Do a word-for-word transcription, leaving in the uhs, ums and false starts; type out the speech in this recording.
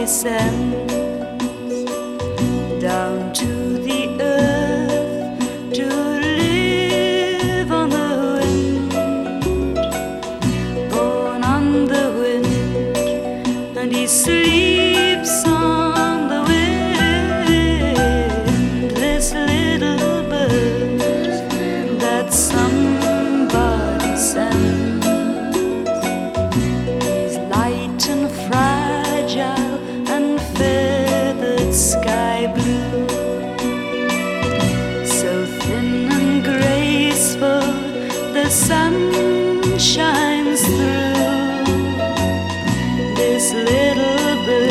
descends down to the earth to live on the wind, born on the wind, and he sleeps on